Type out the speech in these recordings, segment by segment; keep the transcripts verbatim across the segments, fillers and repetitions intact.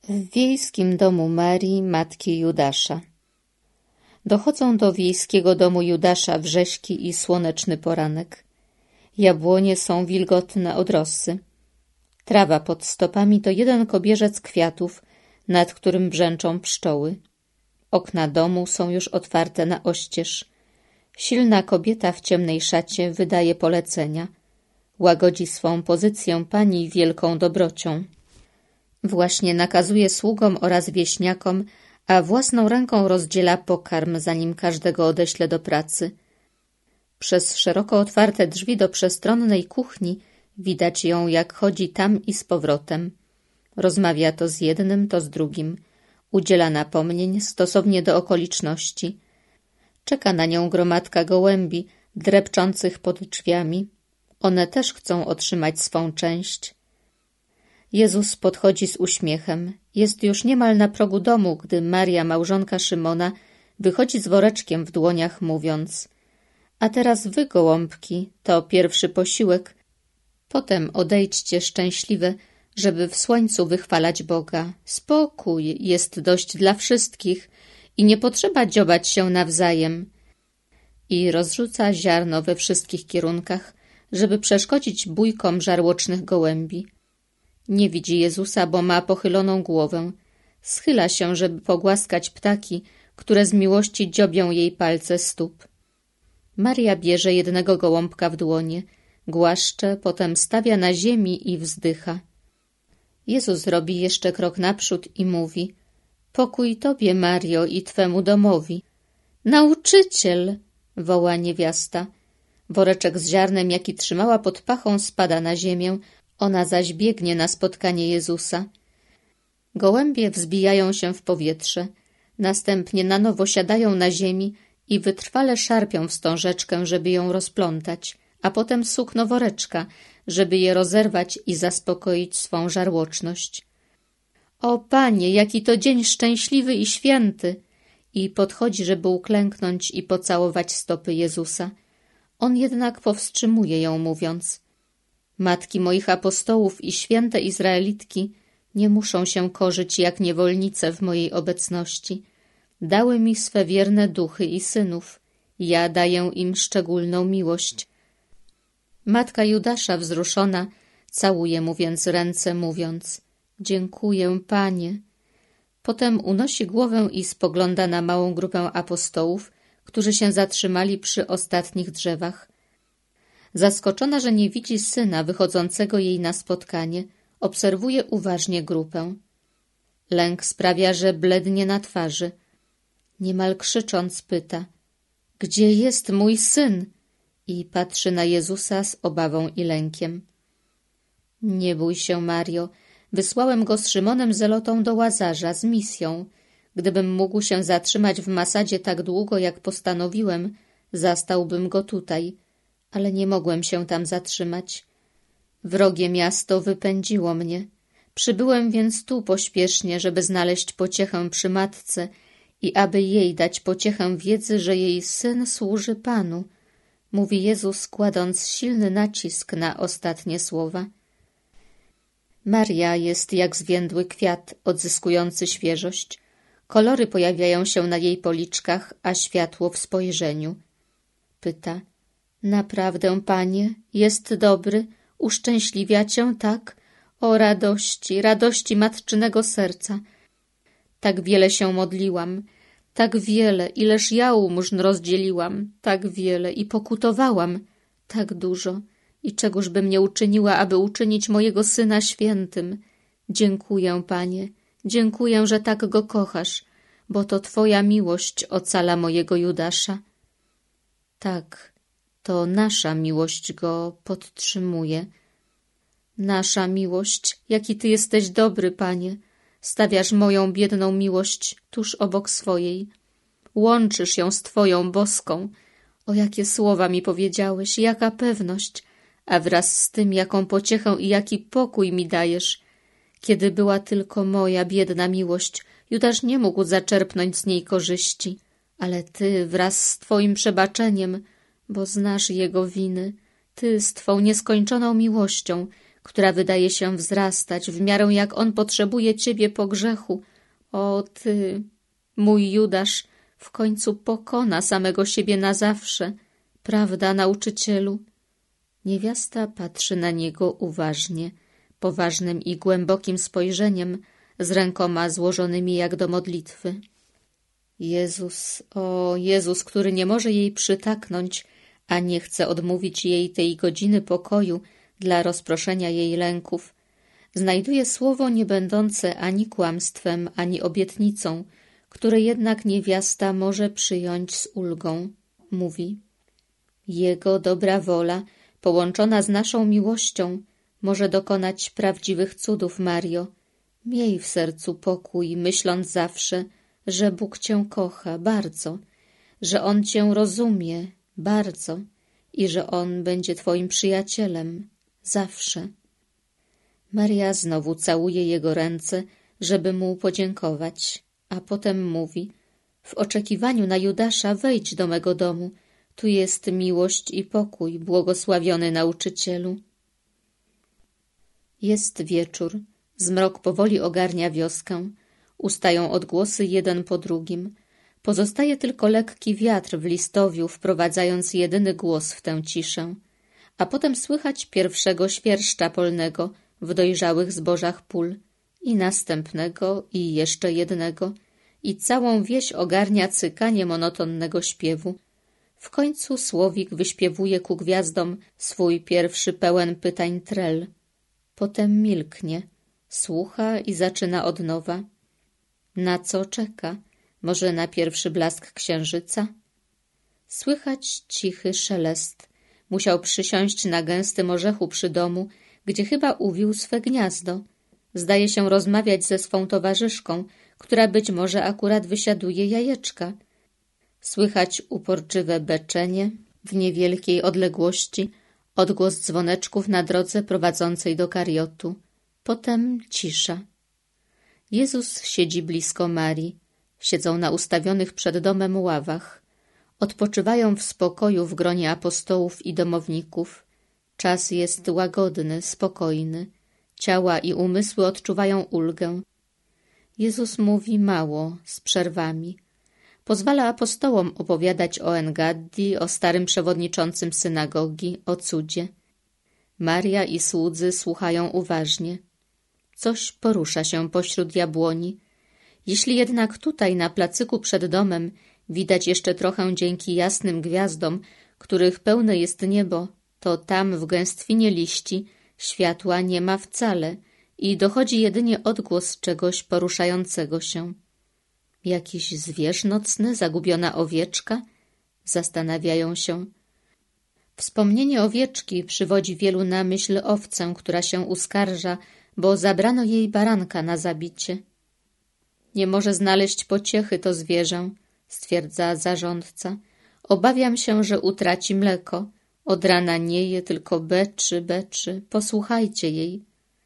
W wiejskim domu Marii, matki Judasza. Dochodzą do wiejskiego domu Judasza wrześki i słoneczny poranek. Jabłonie są wilgotne od rosy. Trawa pod stopami to jeden kobierzec kwiatów, nad którym brzęczą pszczoły. Okna domu są już otwarte na oścież. Silna kobieta w ciemnej szacie wydaje polecenia. Łagodzi swą pozycję pani wielką dobrocią. Właśnie nakazuje sługom oraz wieśniakom, a własną ręką rozdziela pokarm, zanim każdego odeśle do pracy. Przez szeroko otwarte drzwi do przestronnej kuchni widać ją, jak chodzi tam i z powrotem. Rozmawia to z jednym, to z drugim. Udziela napomnień stosownie do okoliczności. Czeka na nią gromadka gołębi, drepczących pod drzwiami. One też chcą otrzymać swą część. Jezus podchodzi z uśmiechem. Jest już niemal na progu domu, gdy Maria, małżonka Szymona, wychodzi z woreczkiem w dłoniach, mówiąc: a teraz wy, gołąbki, to pierwszy posiłek. Potem odejdźcie szczęśliwe, żeby w słońcu wychwalać Boga. Spokój jest dość dla wszystkich i nie potrzeba dziobać się nawzajem. I rozrzuca ziarno we wszystkich kierunkach, żeby przeszkodzić bójkom żarłocznych gołębi. Nie widzi Jezusa, bo ma pochyloną głowę. Schyla się, żeby pogłaskać ptaki, które z miłości dziobią jej palce stóp. Maria bierze jednego gołąbka w dłonie, głaszcze, potem stawia na ziemi i wzdycha. Jezus robi jeszcze krok naprzód i mówi: pokój tobie, Mario, i twemu domowi. Nauczyciel! Woła niewiasta. Woreczek z ziarnem, jaki trzymała pod pachą, spada na ziemię, ona zaś biegnie na spotkanie Jezusa. Gołębie wzbijają się w powietrze, następnie na nowo siadają na ziemi i wytrwale szarpią wstążeczkę, żeby ją rozplątać, a potem sukno woreczka, żeby je rozerwać i zaspokoić swą żarłoczność. O Panie, jaki to dzień szczęśliwy i święty! I podchodzi, żeby uklęknąć i pocałować stopy Jezusa. On jednak powstrzymuje ją, mówiąc: matki moich apostołów i święte Izraelitki nie muszą się korzyć jak niewolnice w mojej obecności. Dały mi swe wierne duchy i synów. Ja daję im szczególną miłość. Matka Judasza wzruszona całuje mu więc ręce, mówiąc: dziękuję, Panie. Potem unosi głowę i spogląda na małą grupę apostołów, którzy się zatrzymali przy ostatnich drzewach. Zaskoczona, że nie widzi syna wychodzącego jej na spotkanie, obserwuje uważnie grupę. Lęk sprawia, że blednie na twarzy. Niemal krzycząc pyta: gdzie jest mój syn? I patrzy na Jezusa z obawą i lękiem. Nie bój się, Mario. Wysłałem go z Szymonem Zelotą do Łazarza z misją. Gdybym mógł się zatrzymać w Masadzie tak długo, jak postanowiłem, zastałbym go tutaj, ale nie mogłem się tam zatrzymać. Wrogie miasto wypędziło mnie. Przybyłem więc tu pośpiesznie, żeby znaleźć pociechę przy matce i aby jej dać pociechę wiedzy, że jej syn służy Panu, mówi Jezus, kładąc silny nacisk na ostatnie słowa. Maria jest jak zwiędły kwiat, odzyskujący świeżość. Kolory pojawiają się na jej policzkach, a światło w spojrzeniu. Pyta: naprawdę, Panie, jest dobry, uszczęśliwia Cię tak? O radości, radości matczynego serca! Tak wiele się modliłam, tak wiele, ileż jałmużn rozdzieliłam, tak wiele i pokutowałam, tak dużo. I czegóż bym nie uczyniła, aby uczynić mojego syna świętym? Dziękuję, Panie, dziękuję, że tak go kochasz, bo to Twoja miłość ocala mojego Judasza. Tak, to nasza miłość go podtrzymuje. Nasza miłość, jaki Ty jesteś dobry, Panie. Stawiasz moją biedną miłość tuż obok swojej. Łączysz ją z Twoją boską. O, jakie słowa mi powiedziałeś, jaka pewność, a wraz z tym, jaką pociechę i jaki pokój mi dajesz. Kiedy była tylko moja biedna miłość, Judasz nie mógł zaczerpnąć z niej korzyści, ale Ty wraz z Twoim przebaczeniem, bo znasz jego winy, Ty z Twą nieskończoną miłością, która wydaje się wzrastać w miarę jak on potrzebuje ciebie po grzechu. O ty, mój Judasz, w końcu pokona samego siebie na zawsze. Prawda, nauczycielu? Niewiasta patrzy na niego uważnie, poważnym i głębokim spojrzeniem, z rękoma złożonymi jak do modlitwy. Jezus, o Jezus, który nie może jej przytaknąć, a nie chce odmówić jej tej godziny pokoju dla rozproszenia jej lęków, znajduje słowo nie będące ani kłamstwem, ani obietnicą, które jednak niewiasta może przyjąć z ulgą. Mówi: Jego dobra wola, połączona z naszą miłością, może dokonać prawdziwych cudów, Mario. Miej w sercu pokój, myśląc zawsze, że Bóg cię kocha bardzo, że On cię rozumie bardzo i że On będzie twoim przyjacielem zawsze. Maria znowu całuje jego ręce, żeby mu podziękować, a potem mówi: w oczekiwaniu na Judasza wejdź do mego domu, tu jest miłość i pokój, błogosławiony nauczycielu. Jest wieczór, zmrok powoli ogarnia wioskę, ustają odgłosy jeden po drugim, pozostaje tylko lekki wiatr w listowiu, wprowadzając jedyny głos w tę ciszę, a potem słychać pierwszego świerszcza polnego w dojrzałych zbożach pól i następnego i jeszcze jednego i całą wieś ogarnia cykanie monotonnego śpiewu. W końcu słowik wyśpiewuje ku gwiazdom swój pierwszy pełen pytań trel. Potem milknie, słucha i zaczyna od nowa. Na co czeka? Może na pierwszy blask księżyca? Słychać cichy szelest. Musiał przysiąść na gęstym orzechu przy domu, gdzie chyba uwił swe gniazdo. Zdaje się rozmawiać ze swą towarzyszką, która być może akurat wysiaduje jajeczka. Słychać uporczywe beczenie w niewielkiej odległości, odgłos dzwoneczków na drodze prowadzącej do kariotu. Potem cisza. Jezus siedzi blisko Marii. Siedzą na ustawionych przed domem ławach. Odpoczywają w spokoju w gronie apostołów i domowników. Czas jest łagodny, spokojny. Ciała i umysły odczuwają ulgę. Jezus mówi mało, z przerwami. Pozwala apostołom opowiadać o Engaddi, o starym przewodniczącym synagogi, o cudzie. Maria i słudzy słuchają uważnie. Coś porusza się pośród jabłoni. Jeśli jednak tutaj, na placyku przed domem, widać jeszcze trochę dzięki jasnym gwiazdom, których pełne jest niebo, to tam w gęstwinie liści światła nie ma wcale i dochodzi jedynie odgłos czegoś poruszającego się. Jakiś zwierz nocny, zagubiona owieczka? Zastanawiają się. Wspomnienie owieczki przywodzi wielu na myśl owcę, która się uskarża, bo zabrano jej baranka na zabicie. Nie może znaleźć pociechy to zwierzę, stwierdza zarządca. Obawiam się, że utraci mleko. Od rana nie je, tylko beczy, beczy. Posłuchajcie jej.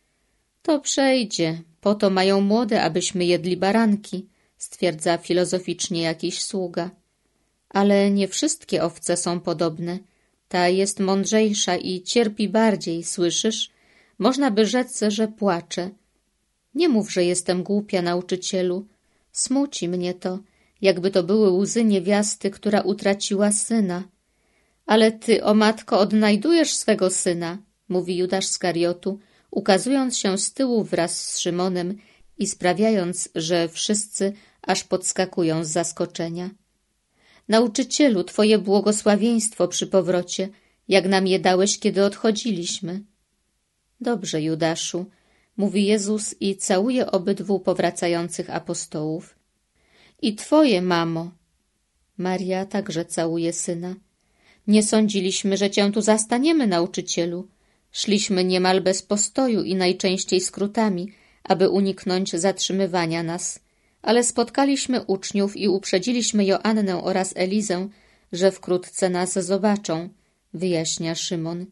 To przejdzie. Po to mają młode, abyśmy jedli baranki, stwierdza filozoficznie jakiś sługa. Ale nie wszystkie owce są podobne. Ta jest mądrzejsza i cierpi bardziej, słyszysz? Można by rzec, że płacze. Nie mów, że jestem głupia, nauczycielu. Smuci mnie to, jakby to były łzy niewiasty, która utraciła syna. Ale ty, o matko, odnajdujesz swego syna, mówi Judasz z Kariotu, ukazując się z tyłu wraz z Szymonem i sprawiając, że wszyscy aż podskakują z zaskoczenia. Nauczycielu, twoje błogosławieństwo przy powrocie, jak nam je dałeś, kiedy odchodziliśmy. Dobrze, Judaszu, mówi Jezus i całuje obydwu powracających apostołów. I twoje, mamo. Maria także całuje syna. Nie sądziliśmy, że cię tu zastaniemy, nauczycielu. Szliśmy niemal bez postoju i najczęściej skrótami, aby uniknąć zatrzymywania nas. Ale spotkaliśmy uczniów i uprzedziliśmy Joannę oraz Elizę, że wkrótce nas zobaczą, wyjaśnia Szymon.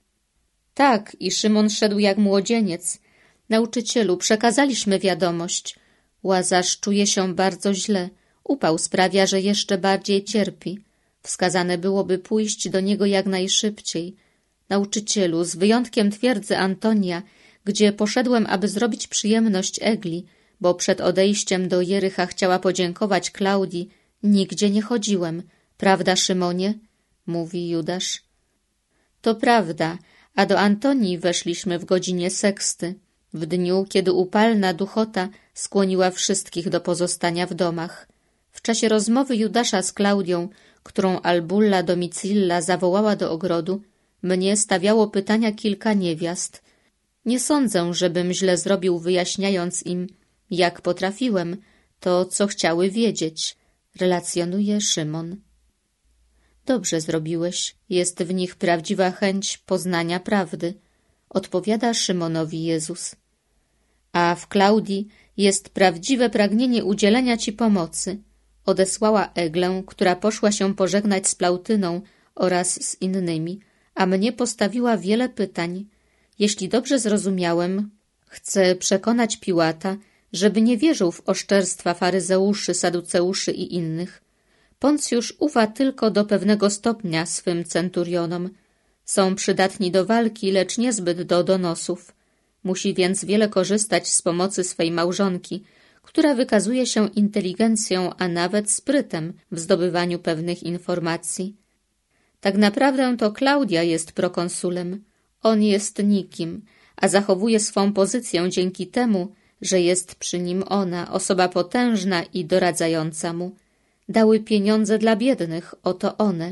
Tak, i Szymon szedł jak młodzieniec. Nauczycielu, przekazaliśmy wiadomość. Łazarz czuje się bardzo źle. Upał sprawia, że jeszcze bardziej cierpi. Wskazane byłoby pójść do niego jak najszybciej. Nauczycielu, z wyjątkiem twierdzy Antonia, gdzie poszedłem, aby zrobić przyjemność Egli, bo przed odejściem do Jericha chciała podziękować Klaudii, nigdzie nie chodziłem. Prawda, Szymonie? Mówi Judasz. To prawda, a do Antonii weszliśmy w godzinie seksty, w dniu, kiedy upalna duchota skłoniła wszystkich do pozostania w domach. W czasie rozmowy Judasza z Klaudią, którą Albulla Domicilla zawołała do ogrodu, mnie stawiało pytania kilka niewiast. Nie sądzę, żebym źle zrobił, wyjaśniając im, jak potrafiłem, to, co chciały wiedzieć, relacjonuje Szymon. Dobrze zrobiłeś, jest w nich prawdziwa chęć poznania prawdy, odpowiada Szymonowi Jezus. A w Klaudii jest prawdziwe pragnienie udzielenia ci pomocy. Odesłała Eglę, która poszła się pożegnać z Plautyną oraz z innymi, a mnie postawiła wiele pytań. Jeśli dobrze zrozumiałem, chce przekonać Piłata, żeby nie wierzył w oszczerstwa faryzeuszy, saduceuszy i innych. Poncjusz ufa tylko do pewnego stopnia swym centurionom. Są przydatni do walki, lecz niezbyt do donosów. Musi więc wiele korzystać z pomocy swej małżonki, która wykazuje się inteligencją, a nawet sprytem w zdobywaniu pewnych informacji. Tak naprawdę to Klaudia jest prokonsulem. On jest nikim, a zachowuje swą pozycję dzięki temu, że jest przy nim ona, osoba potężna i doradzająca mu. Dały pieniądze dla biednych, oto one.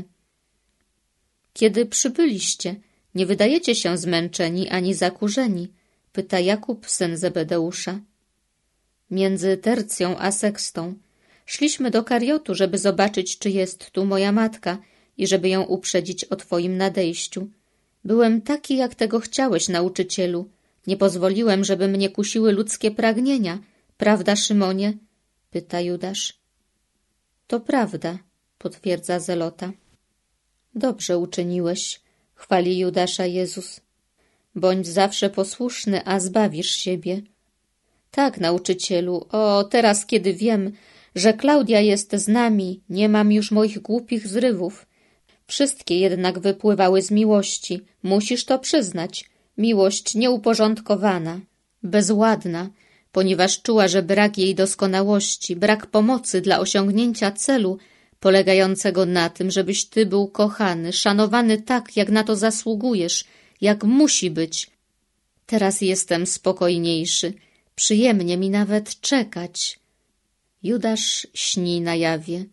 Kiedy przybyliście, nie wydajecie się zmęczeni ani zakurzeni, pyta Jakub, syn Zebedeusza. Między tercją a sekstą szliśmy do kariotu, żeby zobaczyć, czy jest tu moja matka i żeby ją uprzedzić o twoim nadejściu. Byłem taki, jak tego chciałeś, nauczycielu. Nie pozwoliłem, żeby mnie kusiły ludzkie pragnienia. Prawda, Szymonie? Pyta Judasz. To prawda, potwierdza Zelota. Dobrze uczyniłeś, chwali Judasza Jezus. Bądź zawsze posłuszny, a zbawisz siebie. Tak, nauczycielu, o, teraz kiedy wiem, że Klaudia jest z nami, nie mam już moich głupich zrywów. Wszystkie jednak wypływały z miłości, musisz to przyznać. Miłość nieuporządkowana, bezładna, ponieważ czuła, że brak jej doskonałości, brak pomocy dla osiągnięcia celu polegającego na tym, żebyś ty był kochany, szanowany tak, jak na to zasługujesz, jak musi być. Teraz jestem spokojniejszy, przyjemnie mi nawet czekać. Judasz śni na jawie.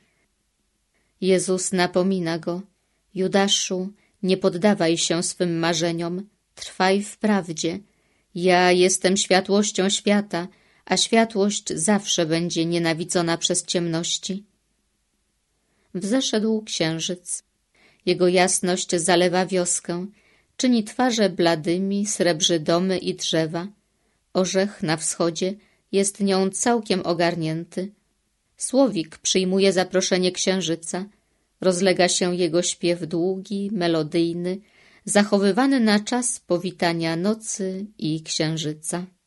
Jezus napomina go. Judaszu, nie poddawaj się swym marzeniom, trwaj w prawdzie. Ja jestem światłością świata, a światłość zawsze będzie nienawidzona przez ciemności. Wzeszedł księżyc. Jego jasność zalewa wioskę, czyni twarze bladymi, srebrzy domy i drzewa. Orzech na wschodzie jest nią całkiem ogarnięty. Słowik przyjmuje zaproszenie księżyca. Rozlega się jego śpiew długi, melodyjny, zachowywany na czas powitania nocy i księżyca.